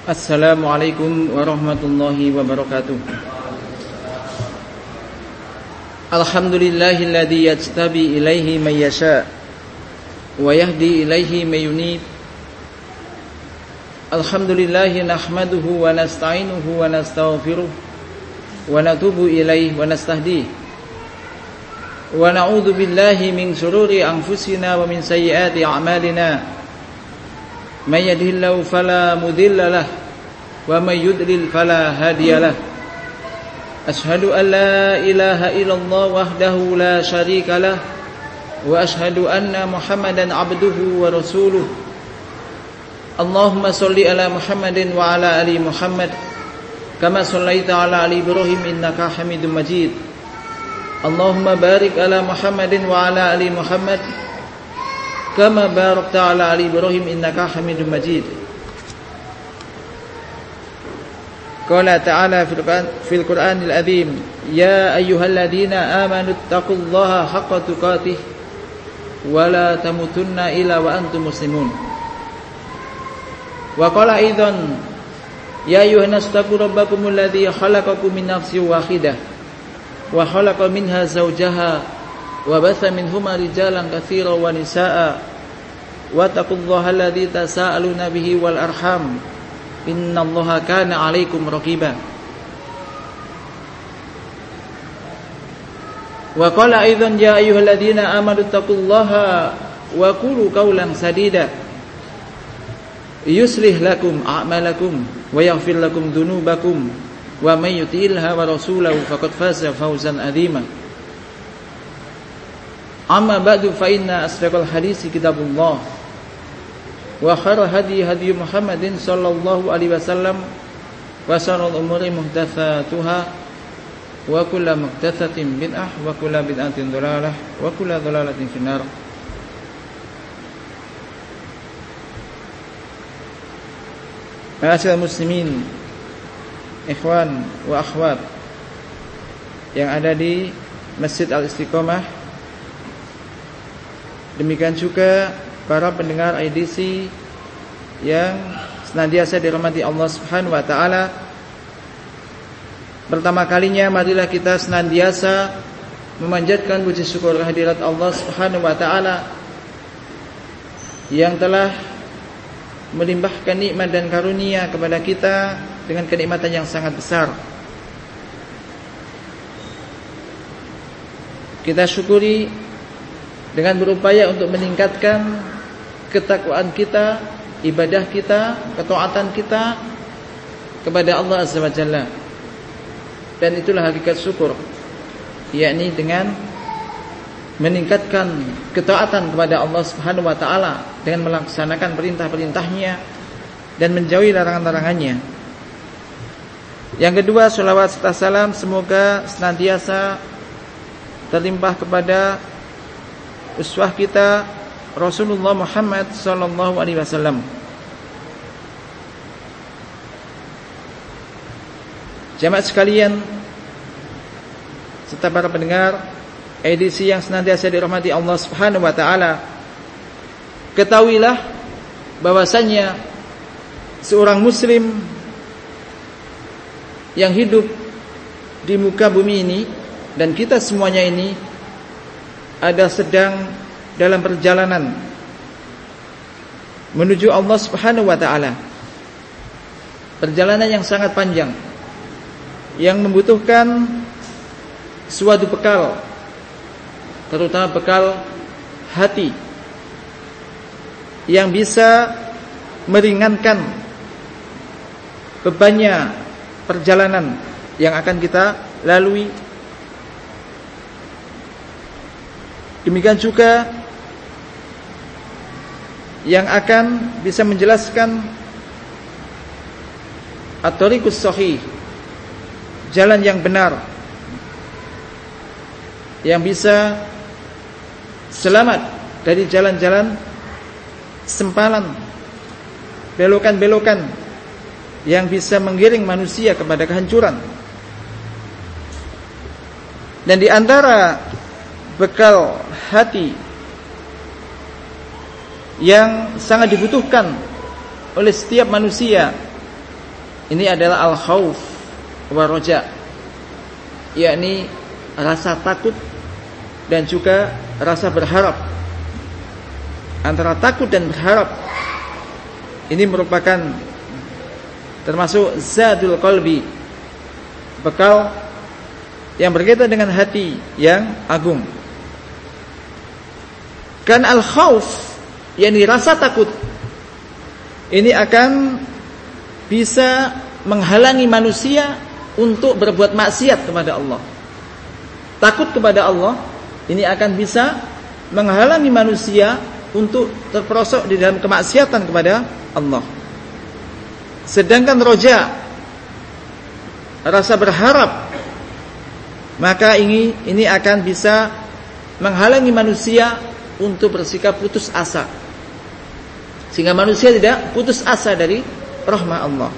Assalamualaikum warahmatullahi wabarakatuh. Alhamdulillahilladzi yajtabi ilaihi man yasha wa yahdi ilaihi man yunib. Alhamdulillahi nahmaduhu wa nasta'inuhu wa nastaghfiruh wa natubu ilaihi wa nastahdihi wa na'udzu billahi min shururi anfusina wa min sayyiati a'malina. Man yahdihillahu fala mudilla lahu wa may yudlil fala hadiya lahu. Asyhadu an la ilaha illallah wahdahu la syarika lahu wa asyhadu anna Muhammadan abduhu wa rasuluh. Allahumma shalli ala Muhammadin wa ala ali Muhammad kama shallaita ala ali Ibrahim innaka Hamidum Majid. Allahumma barik ala Muhammadin wa ala ali Muhammad kama barakta ala ali Ibrahim innaka Hamidum Majid. Qala ta'ala fil Qur'anil azim, ya ayyuhalladzina amanu taqullaha haqqa tuqatih wa la tamutunna illa wa antum muslimun. Wa qala aidan, ya ayyuhan nas taqu rabbakumul ladzi khalaqakum min nafsin wahidah wa khalaqa minha zawjaha wa batha minhuma rijalan katsiran wa nisaa wa taqullaha alladzi tasaaluna bihi wal arham innallaha kana 'alaikum raqiba. Wa qala aidan ya ayyuhalladzina amanu taqullaha wa qulu qawlan sadida yuslih lakum a'malakum wa yaghfir lakum dhunubakum wa may yuti'ilha wa rasulahu faqad faza fawzan 'azima. Amma ba'du fa inna asdaqal hadisi kitabullah wa khairal hadi hadi Muhammadin sallallahu alaihi wasallam wa sharral umuri muhdatsatuha wa kullu muhdatsatin bid'ah wa kullu bid'atin dhalalah wa kullu dhalalatin finnar. Ma'asyiral muslimin, ikhwan wa akhwat yang ada di Masjid Al-Istiqomah, demikian juga para pendengar edisi yang senantiasa dirahmati Allah Subhanahu wa taala. Pertama kalinya marilah kita senantiasa memanjatkan puji syukur kehadirat Allah Subhanahu wa taala yang telah melimpahkan nikmat dan karunia kepada kita dengan kenikmatan yang sangat besar. Kita syukuri dengan berupaya untuk meningkatkan ketakwaan kita, ibadah kita, ketaatan kita kepada Allah Azza wa Jalla. Dan itulah hakikat syukur, yakni dengan meningkatkan ketaatan kepada Allah Subhanahu wa taala dengan melaksanakan perintah-perintahnya dan menjauhi larangan-larangannya. Yang kedua, sholawat serta salam semoga senantiasa terlimpah kepada uswah kita Rasulullah Muhammad sallallahu alaihi wasallam. Jamaah sekalian serta para pendengar edisi yang senantiasa dirahmati Allah Subhanahu wa taala, ketahuilah bahwasanya seorang muslim yang hidup di muka bumi ini dan kita semuanya ini ada sedang dalam perjalanan menuju Allah Subhanahu wa taala. Perjalanan yang sangat panjang yang membutuhkan suatu bekal, terutama bekal hati yang bisa meringankan bebannya perjalanan yang akan kita lalui. Demikian juga yang akan bisa menjelaskan at-thariqus shahih, jalan yang benar, yang bisa selamat dari jalan-jalan sempalan, belokan-belokan yang bisa menggiring manusia kepada kehancuran. Dan di antara bekal hati yang sangat dibutuhkan oleh setiap manusia ini adalah al-khauf wa roja, yakni rasa takut dan juga rasa berharap. Antara takut dan berharap ini merupakan termasuk zadul qalbi, bekal yang berkaitan dengan hati yang agung. Kan al-khauf, yakni rasa takut, ini akan bisa menghalangi manusia untuk berbuat maksiat kepada Allah. Takut kepada Allah ini akan bisa menghalangi manusia untuk terperosok di dalam kemaksiatan kepada Allah. Sedangkan roja, rasa berharap, maka ini akan bisa menghalangi manusia untuk bersikap putus asa, sehingga manusia tidak putus asa dari rahmat Allah.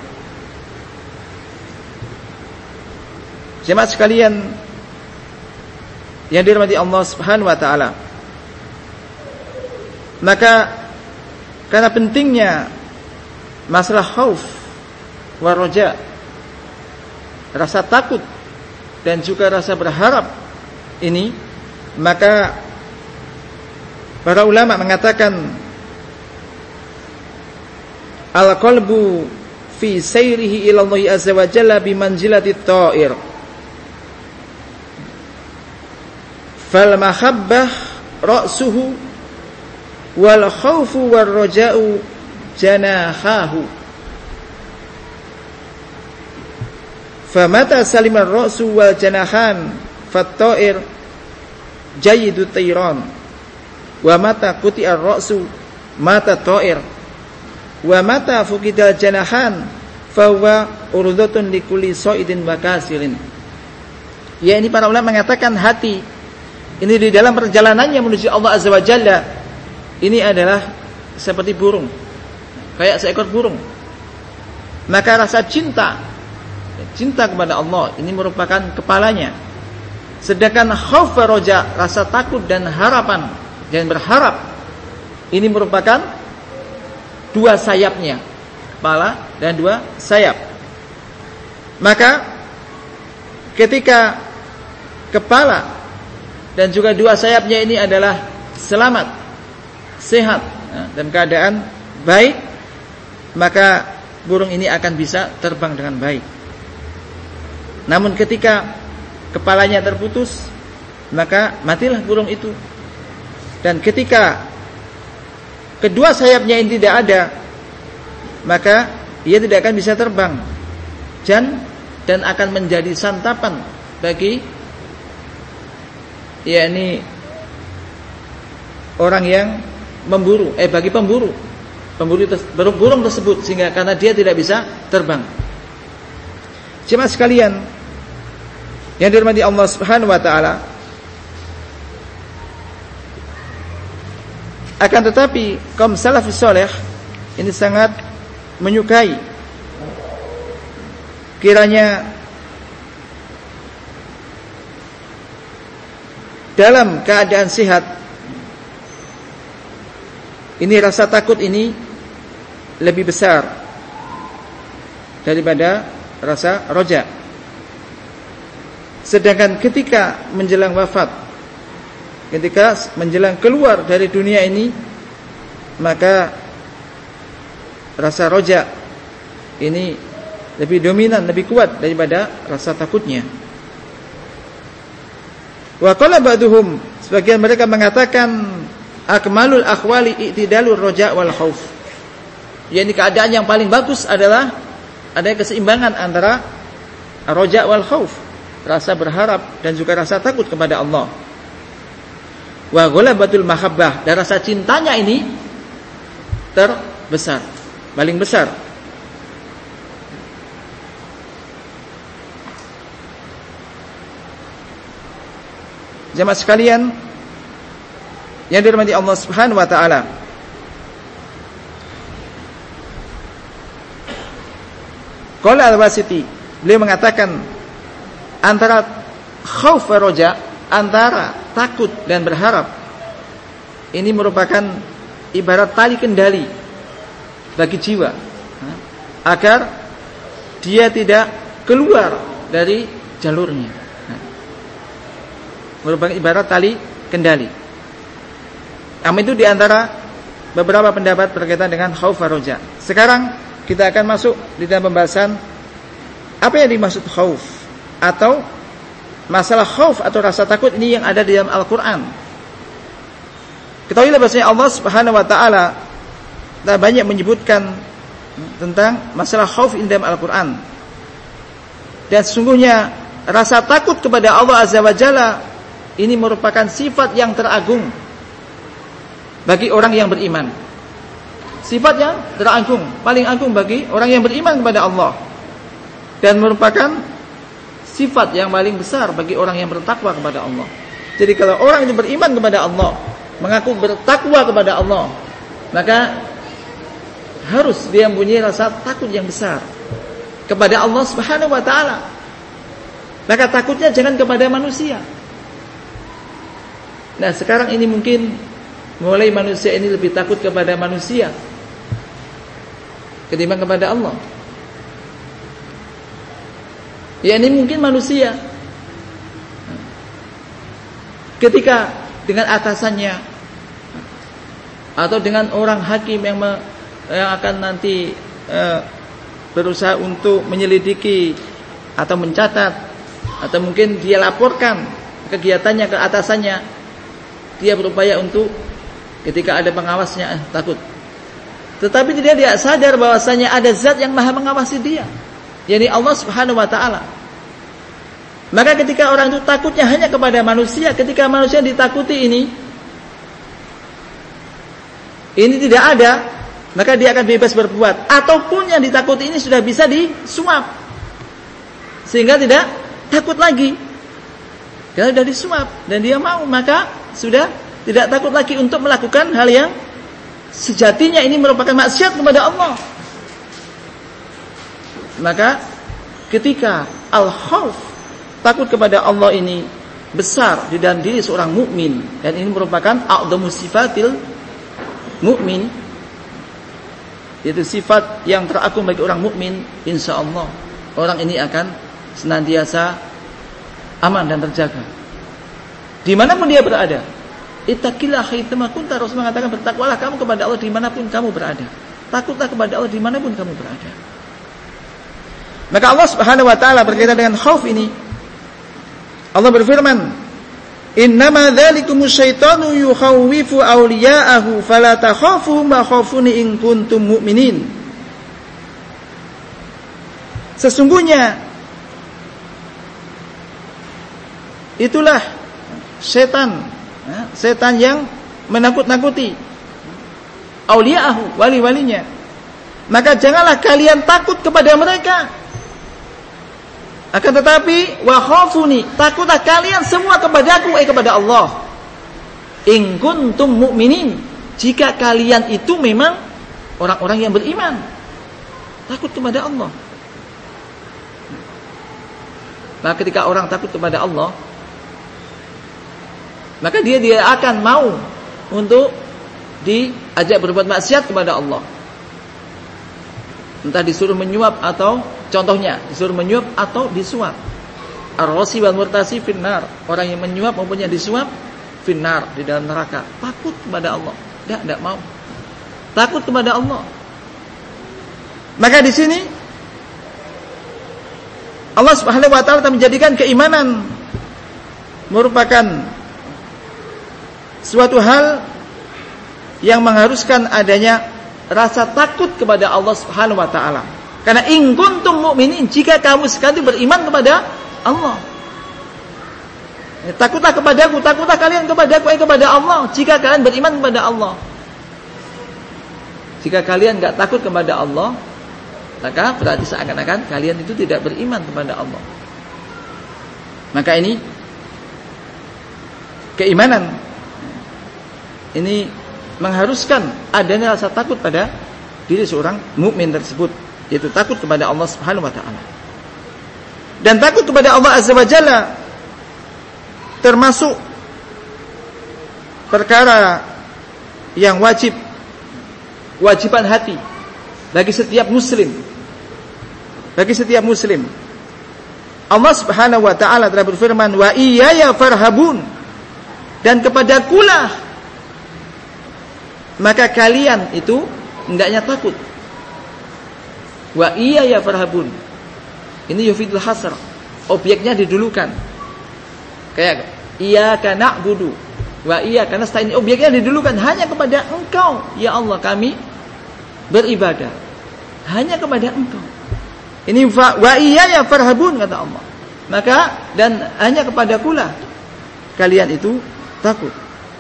Jemaah sekalian yang dirahmati Allah Subhanahu wa taala, maka karena pentingnya masalah khauf wa roja, rasa takut dan juga rasa berharap ini, maka para ulama mengatakan al-qalbu fi sayrihi ila Allah azza wa jalla bi manzilati at-ta'ir, fal mahabbah ra'suhu wal khaufu war raja'u janahahu, famata salima ar-ra'su wal janahan fat-ta'ir jayyidut tayran, wa mata quti'ar ra'su mata ta'ir, wa mata fuqidal janahan fa huwa urdatun likulli sa'idin wa kasirin. Ya, ini para ulama mengatakan hati ini di dalam perjalanannya menuju Allah Azza wa Jalla ini adalah seperti burung, kayak seekor burung. Maka rasa cinta kepada Allah ini merupakan kepalanya. Sedangkan khauf wa roja, rasa takut dan harapan dan berharap, ini merupakan dua sayapnya, kepala dan dua sayap. Maka ketika kepala dan juga dua sayapnya ini adalah selamat, sehat dan keadaan baik, maka burung ini akan bisa terbang dengan baik. Namun ketika kepalanya terputus, maka matilah burung itu. Dan ketika kedua sayapnya ini tidak ada, maka ia tidak akan bisa terbang dan akan menjadi santapan bagi yakni orang yang memburu, bagi pemburu burung tersebut, sehingga karena dia tidak bisa terbang. Jemaah sekalian yang dirahmati Allah Subhanahu wa taala, akan tetapi kaum salafus saleh ini sangat menyukai kiranya dalam keadaan sehat ini rasa takut ini lebih besar daripada rasa roja. Sedangkan ketika menjelang wafat, ketika menjelang keluar dari dunia ini, maka rasa roja ini lebih dominan, lebih kuat daripada rasa takutnya. Wa qala ba'duhum, sebagian mereka mengatakan akmalul akhwali i'tidalur roja wal khauf, yakni keadaan yang paling bagus adalah ada keseimbangan antara roja wal khauf, rasa berharap dan juga rasa takut kepada Allah. Wa ghalabatul mahabbah, dan rasa cintanya ini terbesar, paling besar. Jemaah sekalian yang dirahmati Allah Subhanahu wa taala, qala al-Wasiti, beliau mengatakan antara khauf wa roja, antara takut dan berharap, ini merupakan ibarat tali kendali bagi jiwa agar dia tidak keluar dari jalurnya. Merupakan ibarat tali kendali. Itu diantara beberapa pendapat berkaitan dengan khauf wa roja. Sekarang kita akan masuk di dalam pembahasan apa yang dimaksud khauf, atau masalah khauf atau rasa takut ini yang ada di dalam Al-Quran. Ketahuilah bahwasanya Allah Subhanahu wa taala banyak menyebutkan tentang masalah khauf di dalam Al-Quran. Dan sesungguhnya rasa takut kepada Allah Azza wa Jalla ini merupakan sifat yang teragung bagi orang yang beriman. Sifat yang teragung, paling agung bagi orang yang beriman kepada Allah, dan merupakan sifat yang paling besar bagi orang yang bertakwa kepada Allah. Jadi kalau orang itu beriman kepada Allah, mengaku bertakwa kepada Allah, maka harus dia mempunyai rasa takut yang besar kepada Allah Subhanahu wa taala. Maka takutnya jangan kepada manusia. Nah, sekarang ini mungkin mulai manusia ini lebih takut kepada manusia ketimbang kepada Allah. Ya, ini mungkin manusia ketika dengan atasannya atau dengan orang hakim yang akan nanti berusaha untuk menyelidiki atau mencatat, atau mungkin dia laporkan kegiatannya ke atasannya, dia berupaya untuk ketika ada pengawasnya takut. Tetapi dia tidak sadar bahwasanya ada zat yang maha mengawasi dia, yakni Allah Subhanahu wa taala. Maka ketika orang itu takutnya hanya kepada manusia, ketika manusia ditakuti ini tidak ada, maka dia akan bebas berbuat. Ataupun yang ditakuti ini sudah bisa disuap, sehingga tidak takut lagi. Karena sudah disuap dan dia mau, maka sudah tidak takut lagi untuk melakukan hal yang sejatinya ini merupakan maksiat kepada Allah. Maka ketika al-khauf, takut kepada Allah ini besar di dalam diri seorang mukmin, dan ini merupakan a'dhamu sifatil mukmin, yaitu sifat yang teragung bagi orang mukmin, insyaallah orang ini akan senantiasa aman dan terjaga dimanapun dia berada. Ittaqillah haitsama kunta, Rasul mengatakan bertakwalah kamu kepada Allah dimanapun kamu berada. Takutlah kepada Allah dimanapun kamu berada. Maka Allah Subhanahu wa taala berkaitan dengan khauf ini, Allah berfirman, "Innama dzalikumus syaitanu yukhawwifu awliya'ahu fala takhafuhum wa khafuni in kuntum mu'minin." Sesungguhnya itulah setan yang menakut-nakuti awliya'ahu, wali-walinya. Maka janganlah kalian takut kepada mereka. Akan tetapi wa khafuni, takutlah kalian semua kepadaku, kepada Allah. In kuntum mu'minin, jika kalian itu memang orang-orang yang beriman. Takut kepada Allah. Nah, ketika orang takut kepada Allah, maka dia akan mau untuk diajak berbuat maksiat kepada Allah. Entah disuruh menyuap, atau contohnya disuruh menyuap atau disuap. Ar-rasi wal murtasi finnar, orang yang menyuap maupun yang disuap finnar, di dalam neraka. Takut kepada Allah, tidak mau. Takut kepada Allah. Maka di sini Allah Subhanahu wa taala menjadikan keimanan merupakan suatu hal yang mengharuskan adanya rasa takut kepada Allah Subhanahu wa taala. Karena in kuntum mu'minin, jika kamu sekali beriman kepada Allah. Takutlah kepadaku, takutlah kalian kepadaku, kepada Allah, jika kalian beriman kepada Allah. Jika kalian enggak takut kepada Allah, maka berarti seakan-akan kalian itu tidak beriman kepada Allah. Maka ini keimanan ini mengharuskan adanya rasa takut pada diri seorang mukmin tersebut, yaitu takut kepada Allah Subhanahu wa taala. Dan takut kepada Allah Azza wa Jalla termasuk perkara yang wajiban hati bagi setiap muslim. bagi setiap muslim. Allah Subhanahu wa taala telah berfirman, "Wa iyaya farhabun." Dan kepadakulah maka kalian itu hendaknya takut. Wa iyaya farhabun. Ini yufidul hasr. Objeknya didulukan. Kayak iyyaka na'budu wa iyyaka nasta'in. Objeknya didulukan hanya kepada Engkau, ya Allah, kami beribadah. Hanya kepada Engkau. Ini wa iyaya farhabun, kata Allah. Maka dan hanya kepadakulah kalian itu takut.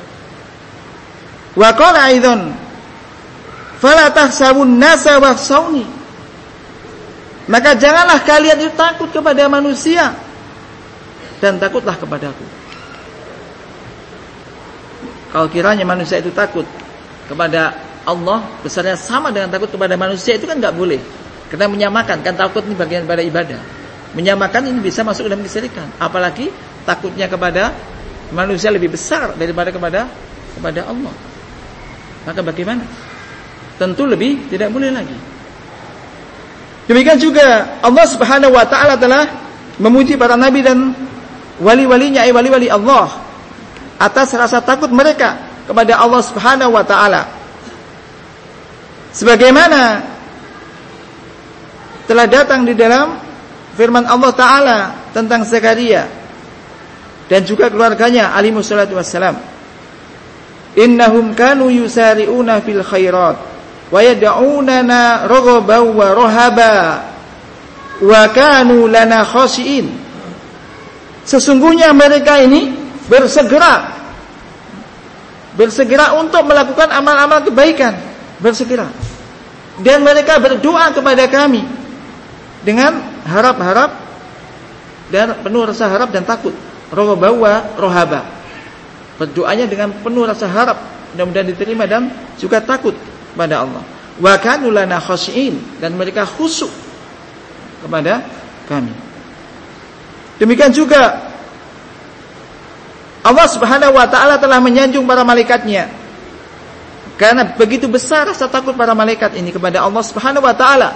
Wa qala aidan fala tahsabun nasa wakhshawni. Maka janganlah kalian itu takut kepada manusia dan takutlah kepadaku. Kalau kiranya manusia itu takut kepada Allah, besarnya sama dengan takut kepada manusia, itu kan enggak boleh. Karena menyamakan, kan takut ini bagian pada ibadah. Menyamakan ini bisa masuk dalam kesyirikan. Apalagi takutnya kepada manusia lebih besar daripada kepada Allah. Maka bagaimana? Tentu lebih tidak boleh lagi. Demikian juga Allah Subhanahu wa taala telah memuji para nabi dan wali-walinya, wali-wali Allah atas rasa takut mereka kepada Allah Subhanahu wa taala. Sebagaimana telah datang di dalam firman Allah Ta'ala tentang Zakaria dan juga keluarganya alaihi wassalatu wassalam. Innahum kanu yusari'una fil khairat wa yad'unana raghaban wa rahaba wa kanu lana khashi'in. Sesungguhnya mereka ini bersegera untuk melakukan amal-amal kebaikan, bersegera. Dan mereka berdoa kepada kami dengan harap-harap dan penuh rasa harap dan takut. Rohaba wa rohaba. Berdoanya dengan penuh rasa harap, mudah-mudahan diterima, dan juga takut kepada Allah. Wa kanu lana khashi'in, dan mereka khusyuk kepada kami. Demikian juga Allah Subhanahu wa taala telah menyanjung para malaikatnya. Karena begitu besar rasa takut para malaikat ini kepada Allah Subhanahu wa taala.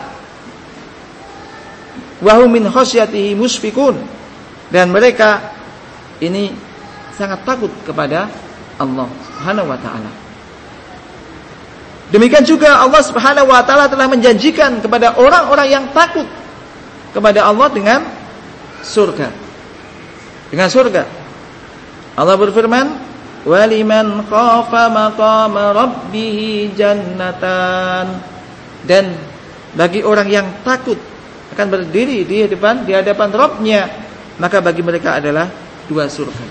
Wa hum min khasyatihi mushfiqun, dan mereka ini sangat takut kepada Allah Subhanahu wa taala. Demikian juga Allah Subhanahu wa taala telah menjanjikan kepada orang-orang yang takut kepada Allah dengan surga. Dengan surga. Allah berfirman, "Waliman khafa maqama rabbih jannatan." Dan bagi orang yang takut akan berdiri di hadapan Rabb-Nya, maka bagi mereka adalah 2 surga.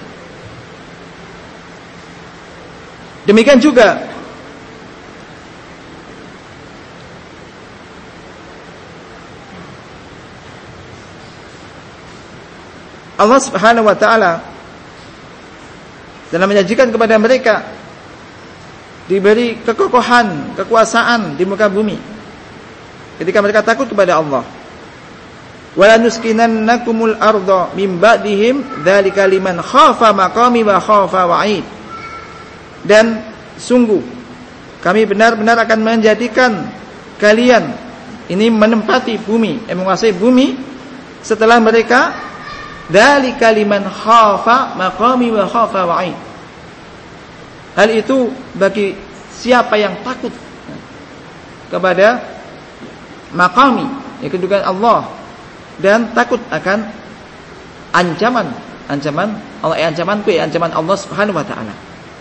Demikian juga Allah Subhanahu wa taala dalam menjanjikan kepada mereka diberi kekokohan, kekuasaan di muka bumi ketika mereka takut kepada Allah. Wala nuskinannakumul arda min ba'dihim dzalika liman khafa maqami wa khafa wa'id. Dan sungguh kami benar-benar akan menjadikan kalian ini menempati bumi, menguasai bumi setelah mereka, dzalika liman khafa maqami wa khafa wa'id. Hal itu bagi siapa yang takut kepada maqami, kedudukan Allah, dan takut akan ancaman Allah Subhanahu wa taala.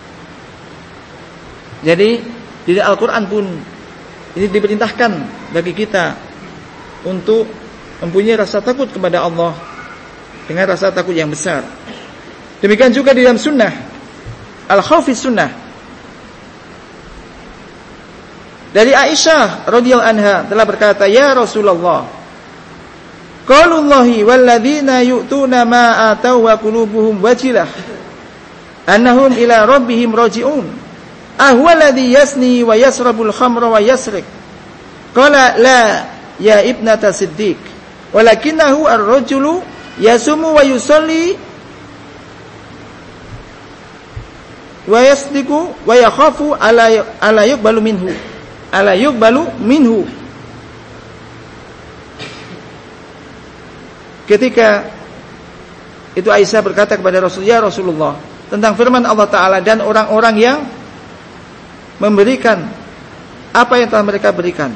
Jadi di Al-Qur'an pun ini diperintahkan bagi kita untuk mempunyai rasa takut kepada Allah dengan rasa takut yang besar. Demikian juga di dalam sunnah, al-khaufis sunnah. Dari Aisyah radhiyallahu anha telah berkata, "Ya Rasulullah, qaulullahi walladzina yu'tuna ma atau wa qulubuhum wajilah annahum ila rabbihim raji'un ahwa alladhi yasni wa yasrabul khamra wa yasrik." Qala la ya ibnata siddiq walakinahu ar-rajulu yasumu wa yusalli wa yasdiqu wa yakhafu ala yuqbalu minhu ketika itu Aisyah berkata kepada Rasulullah, "Ya Rasulullah, tentang firman Allah Ta'ala dan orang-orang yang memberikan apa yang telah mereka berikan,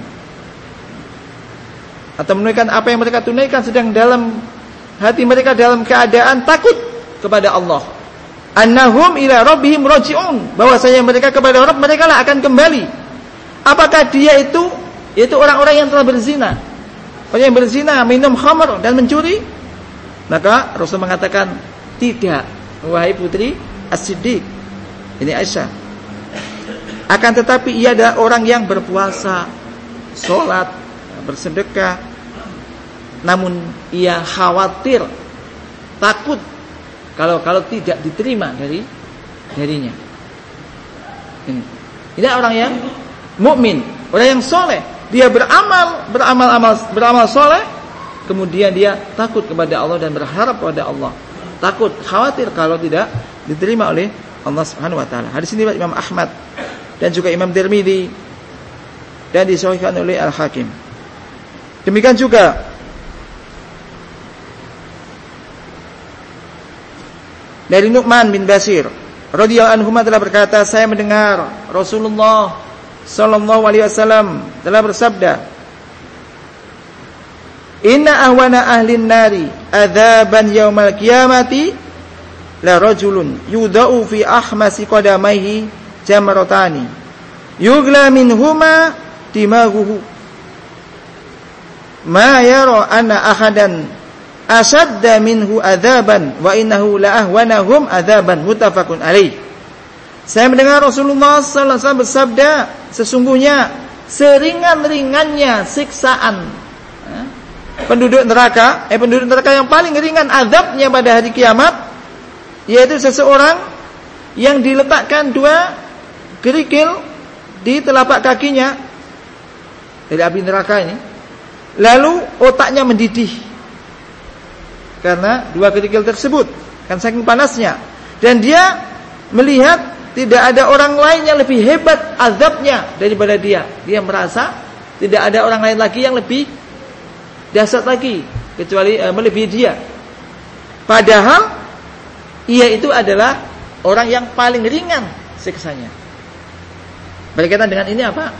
atau menunaikan apa yang mereka tunaikan, sedang dalam hati mereka dalam keadaan takut kepada Allah. Annahum ila rabbihim raji'un, bahwasanya mereka kepada Rabb mereka lah akan kembali. Apakah dia itu orang-orang yang telah berzina, orang yang berzina, minum khamr dan mencuri?" Maka Rasul mengatakan, "Tidak, wahai putri As-Siddiq," ini Aisyah, "akan tetapi ia adalah orang yang berpuasa, sholat, bersedekah, namun ia khawatir, takut kalau tidak diterima darinya." Ini orang yang mukmin, orang yang soleh. Dia beramal soleh, kemudian dia takut kepada Allah dan berharap kepada Allah. Takut, khawatir kalau tidak diterima oleh Allah Subhanahu wa taala. Hadis ini Imam Ahmad dan juga Imam Tirmidzi dan disahihkan oleh Al-Hakim. Demikian juga dari Nu'man bin Bashir radhiyallahu anhu telah berkata, saya mendengar Rasulullah sallallahu alaihi wasallam telah bersabda, "Inna ahwana ahlin nari adzaban yaumal qiyamati la rajulun yudau fi ahmasi qadamaihi jamratani yugla minhuma dimaghuhu ma yara anna ahadan ashadda minhu adzaban wa innahu la ahwanahum adzaban." Muttafaqun alaih. Saya mendengar Rasulullah sallallahu alaihi wasallam bersabda, sesungguhnya seringan-ringannya siksaan penduduk neraka yang paling ringan azabnya pada hari kiamat, yaitu seseorang yang diletakkan 2 kerikil di telapak kakinya dari api neraka ini, lalu otaknya mendidih karena 2 kerikil tersebut, kan saking panasnya, dan dia melihat tidak ada orang lain yang lebih hebat azabnya daripada dia. Dia merasa tidak ada orang lain lagi yang lebih dahsyat lagi kecuali melebihi dia. Padahal ia itu adalah orang yang paling ringan siksanya. Berkaitan dengan ini apa?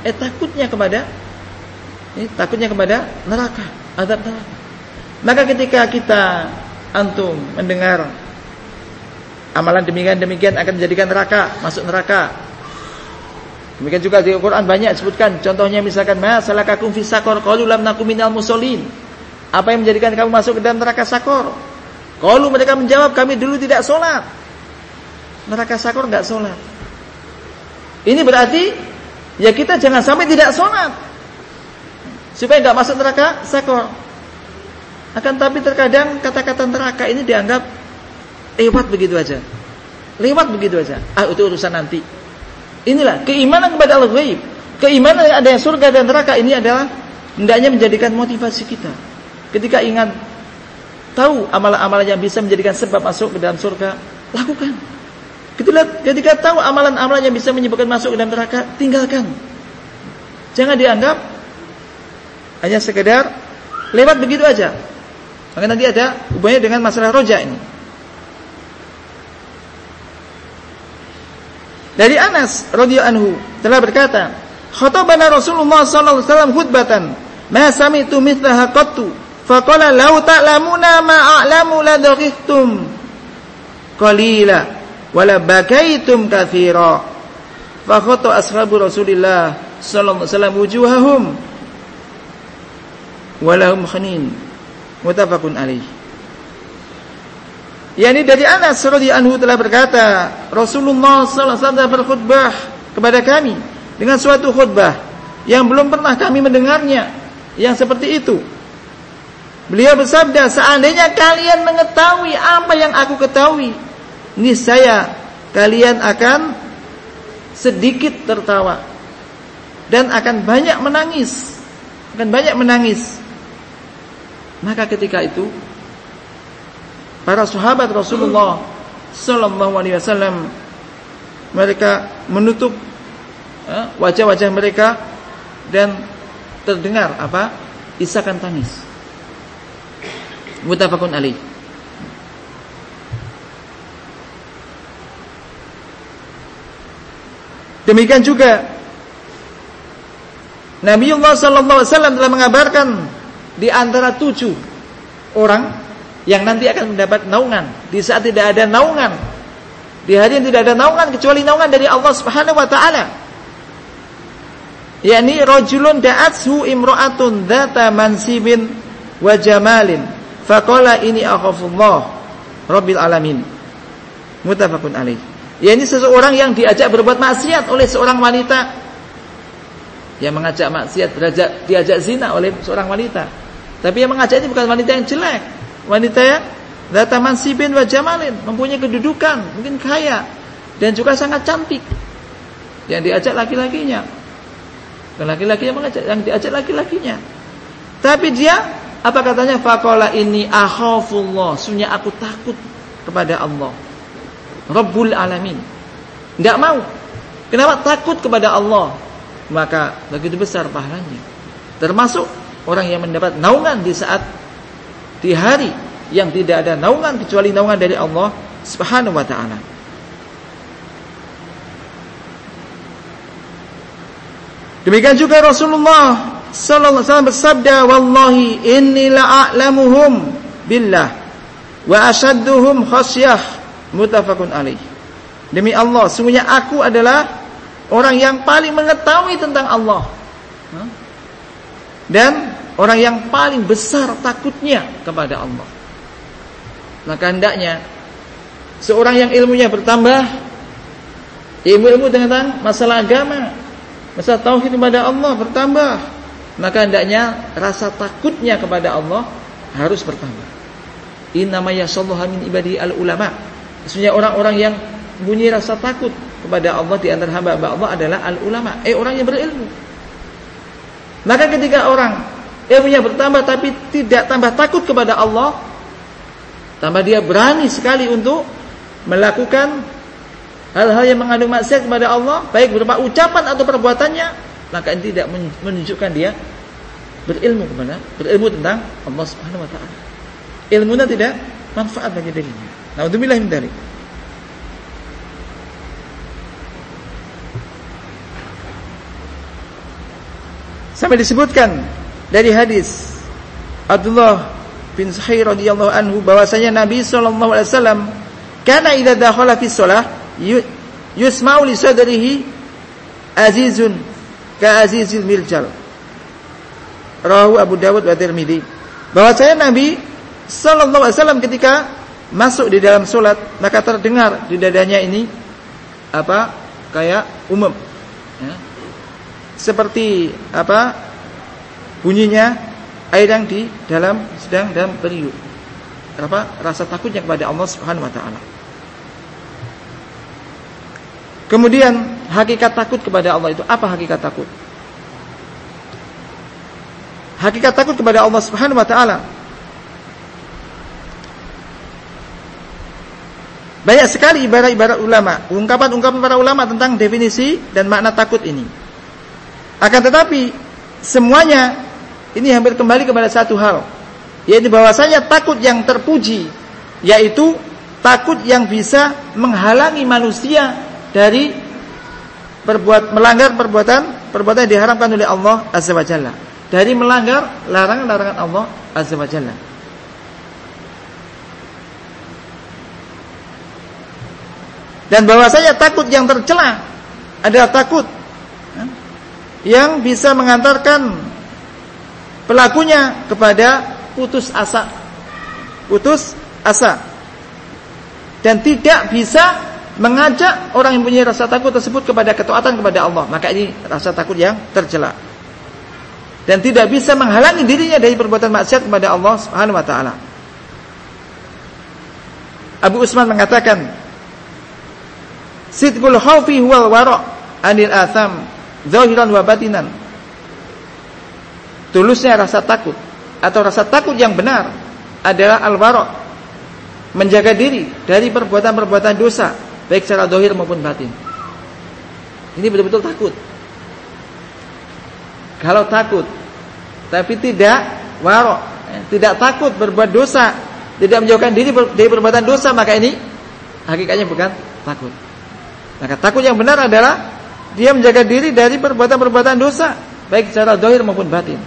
Takutnya kepada neraka, azab neraka. Maka ketika kita antum mendengar amalan demikian akan menjadikan neraka, masuk neraka. Demikian juga di Al-Quran banyak disebutkan. Contohnya misalkan, "Ma salakakum fis saqar? Qalu lam nakum minal musallin." Apa yang menjadikan kamu masuk ke dalam neraka Sakor? Qalu, mereka menjawab, kami dulu tidak sholat. Neraka Sakor enggak sholat. Ini berarti ya kita jangan sampai tidak sholat supaya enggak masuk neraka Sakor. Akan tapi terkadang kata-kata neraka ini dianggap lewat begitu aja. Itu urusan nanti. Inilah keimanan kepada al-ghaib. Keimanan adanya surga dan neraka ini adalah hendaknya menjadikan motivasi kita. Ketika ingat tahu amalan-amalan yang bisa menjadikan sebab masuk ke dalam surga, lakukan. Ketika tahu amalan-amalan yang bisa menyebabkan masuk ke dalam neraka, tinggalkan. Jangan dianggap hanya sekedar lewat begitu aja. Maka nanti ada hubungannya dengan masalah roja ini. Dari Anas radhiyallahu anhu telah berkata, "Khatabana Rasulullah sallallahu alaihi wasallam khutbatan, ma sami'tu mithlaha qattu, faqala law ta'lamuna ma a'lamu la dhaghithtum qalila wa la bakaitum katsira." Fa khata ashabu Rasulillah sallallahu alaihi wasallam wujuhahum wa lahum khanin. Muttafaqun alaih. Yani dari Anas radhiyallahu anhu telah berkata, Rasulullah sallallahu alaihi wasallam berkhutbah kepada kami dengan suatu khutbah yang belum pernah kami mendengarnya yang seperti itu. Beliau bersabda, seandainya kalian mengetahui apa yang aku ketahui, niscaya kalian akan sedikit tertawa dan akan banyak menangis. Maka ketika itu para sahabat Rasulullah sallallahu alaihi wasallam mereka menutup wajah-wajah mereka dan terdengar isakan tangis. Muttafaqun alaih. Demikian juga Nabiullah sallallahu alaihi wasallam telah mengabarkan di antara 7 orang yang nanti akan mendapat naungan di saat tidak ada naungan, di hari yang tidak ada naungan kecuali naungan dari Allah Subhanahu wa taala. Yakni rajulun da'athu imra'atun dzata mansibin wa jamalin faqala ini akhafullah rabbil alamin. Muttafaqun alaih. Yakni seseorang yang diajak berbuat maksiat oleh seorang wanita, yang mengajak maksiat, diajak zina oleh seorang wanita. Tapi yang mengajak ini bukan wanita yang jelek, wanita yang dzata mansibin wa jamalin, mempunyai kedudukan, mungkin kaya dan juga sangat cantik. Yang diajak laki-lakinya, bukan laki-laki yang mengajak, yang diajak laki-lakinya. Tapi dia apa katanya? Faqala inni akhafullah, sungguh aku takut kepada Allah Rabbul alamin. Tidak mau. Kenapa? Takut kepada Allah. Maka begitu besar pahalanya. Termasuk orang yang mendapat naungan di saat, di hari yang tidak ada naungan kecuali naungan dari Allah Subhanahu wa taala. Demikian juga Rasulullah sallallahu alaihi wasallam bersabda, "Wallahi inni la'alamuhum billah wa ashadduhum khasyah." Muttafaqun alaih. Demi Allah, sungguhnya aku adalah orang yang paling mengetahui tentang Allah dan orang yang paling besar takutnya kepada Allah. Maka hendaknya seorang yang ilmunya bertambah, ilmu tentang masalah agama, masalah tauhid kepada Allah bertambah, maka hendaknya rasa takutnya kepada Allah harus bertambah. Innama yasallahu min ibadi al-ulama. Sesungguhnya orang-orang yang punya rasa takut kepada Allah di antara hamba-hamba Allah adalah al-ulama, orang yang berilmu. Maka ketika orang ilmunya bertambah tapi tidak tambah takut kepada Allah, tambah dia berani sekali untuk melakukan hal-hal yang mengandung maksiat kepada Allah, baik berupa ucapan atau perbuatannya, maka ini tidak menunjukkan dia berilmu tentang Allah Subhanahu wa taala. Ilmunya tidak manfaat bagi dirinya. Na'udzubillah min dzalik. Sampai disebutkan dari hadis Abdullah bin Sahih radhiyallahu anhu bahwasanya Nabi sallallahu alaihi wasallam kana idza dakhala fi shalah yusma'u li sadrihi azizun ka azizil miljal. Rawahu Abu Dawud wa Tirmidzi. Bahwasanya Nabi sallallahu alaihi wasallam ketika masuk di dalam salat maka terdengar di dadanya ini kayak umum ya. Seperti bunyinya air yang di dalam sedang dalam periuk. Rasa takutnya kepada Allah Subhanahu wa taala. Kemudian hakikat takut kepada Allah itu apa? Hakikat takut kepada Allah Subhanahu wa taala, banyak sekali ibarat-ibarat ulama, ungkapan-ungkapan para ulama tentang definisi dan makna takut ini. Akan tetapi semuanya ini hampir kembali kepada satu hal, yaitu bahwasanya takut yang terpuji, yaitu takut yang bisa menghalangi manusia dari melanggar perbuatan yang diharamkan oleh Allah Azza wa Jalla, dari melanggar larangan-larangan Allah Azza wa Jalla. Dan bahwasanya takut yang tercela adalah takut yang bisa mengantarkan pelakunya kepada putus asa, dan tidak bisa mengajak orang yang punya rasa takut tersebut kepada ketaatan kepada Allah. Maka ini rasa takut yang tercela dan tidak bisa menghalangi dirinya dari perbuatan maksiat kepada Allah Subhanahu wa taala. Abu Utsman mengatakan, sidqul khaufi huwal wara' anil atham zahiran wa batinan. Tulusnya rasa takut atau rasa takut yang benar adalah al-wara', menjaga diri dari perbuatan-perbuatan dosa baik secara zahir maupun batin. Ini betul-betul takut. Kalau takut tapi tidak wara', tidak takut berbuat dosa, tidak menjauhkan diri dari perbuatan dosa, maka ini hakikatnya bukan takut. Maka takut yang benar adalah dia menjaga diri dari perbuatan-perbuatan dosa, baik secara zahir maupun batin.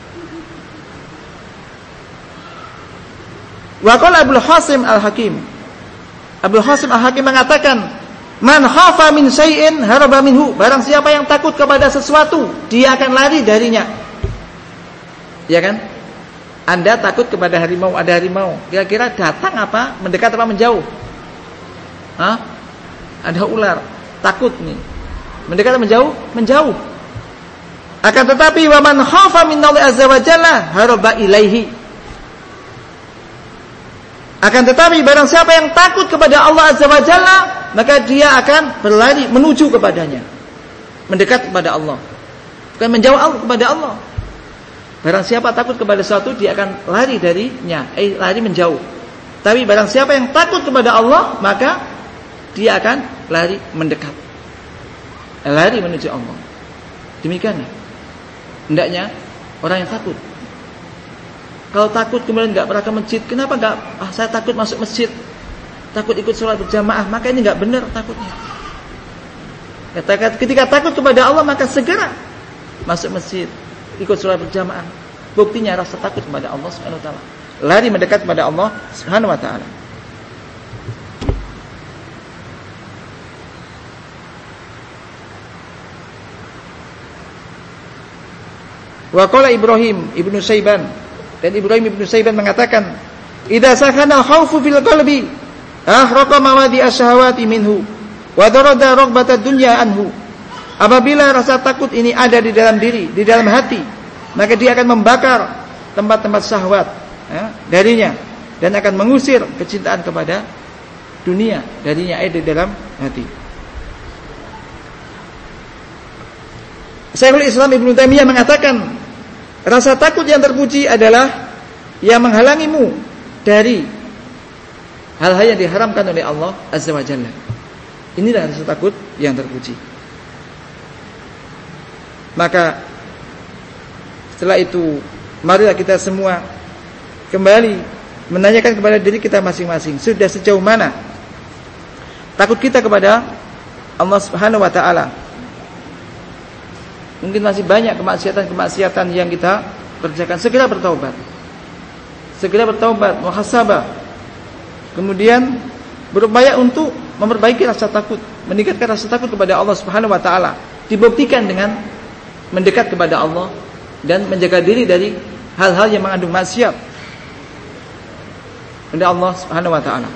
Wa qala Abdul Hasim Al-Hakim. Abdul Hasim Al-Hakim mengatakan, "Man khafa min syai'in haraba minhu." Barang siapa yang takut kepada sesuatu, dia akan lari darinya. Ya kan? Anda takut kepada harimau, ada harimau. Kira-kira datang apa? Mendekat apa menjauh? Hah? Ada ular. Takut nih. Mendekat atau menjauh? Menjauh. Akan tetapi wa man khafa min Allah azza wa jalla haraba ilaihi. Akan tetapi barang siapa yang takut kepada Allah azza wa jalla, maka dia akan berlari menuju kepadanya. Mendekat kepada Allah. Bukan menjauh kepada Allah. Barang siapa takut kepada sesuatu, dia akan lari darinya, lari menjauh. Tapi barang siapa yang takut kepada Allah, maka dia akan lari mendekat. Lari menuju Allah. Demikian. Hendaknya orang yang takut. Kalau takut kemudian enggak pernah ke masjid, kenapa enggak? Saya takut masuk masjid. Takut ikut sholat berjamaah, maka ini enggak benar takutnya. Ketika takut kepada Allah, maka segera masuk masjid, ikut sholat berjamaah. Buktinya rasa takut kepada Allah Subhanahu wa taala. Lari mendekat kepada Allah Subhanahu wa taala. Wa qala Ibrahim Ibnu Saiban, dan Ibrahim Ibnu Saiban mengatakan, "Idza sakana al-khaufu fil qalbi, ahraqa mawadi asy-syahawati minhu, wa darada raghbatad dunya anhu." Apabila rasa takut ini ada di dalam diri, di dalam hati, maka dia akan membakar tempat-tempat syahwat darinya dan akan mengusir kecintaan kepada dunia darinya di dalam hati. Syekhul Islam Ibnu Taimiyah mengatakan, rasa takut yang terpuji adalah yang menghalangimu dari hal-hal yang diharamkan oleh Allah Azza wa Jalla. Inilah rasa takut yang terpuji. Maka setelah itu, marilah kita semua kembali menanyakan kepada diri kita masing-masing, sudah sejauh mana takut kita kepada Allah Subhanahu wa taala. Mungkin masih banyak kemaksiatan-kemaksiatan yang kita kerjakan. Segera bertaubat. Segera bertaubat, muhasabah. Kemudian berupaya untuk memperbaiki rasa takut, meningkatkan rasa takut kepada Allah Subhanahu wa taala. Dibuktikan dengan mendekat kepada Allah dan menjaga diri dari hal-hal yang mengandung maksiat kepada Allah Subhanahu wa taala.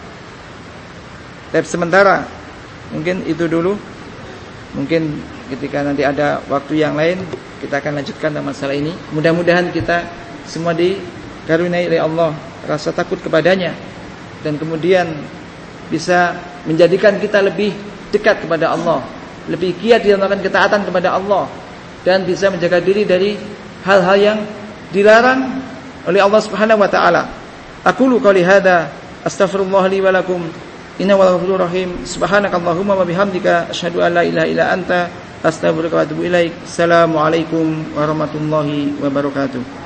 Tapi sementara mungkin itu dulu. Mungkin ketika nanti ada waktu yang lain kita akan lanjutkan dalam masalah ini. Mudah-mudahan kita semua dikaruniai oleh Allah rasa takut kepadanya, dan kemudian bisa menjadikan kita lebih dekat kepada Allah, lebih giat di dalam melakukan ketaatan kepada Allah, dan bisa menjaga diri dari hal-hal yang dilarang oleh Allah Subhanahu wa taala. Aqulu qouli hadza astaghfirullah li wa lakum. Innahu ghafurur rahim. Subhanakallahumma wa bihamdika asyhadu an la ilaha illa anta astaghfiruka wa atubu ilaik. Assalamualaikum warahmatullahi wabarakatuh.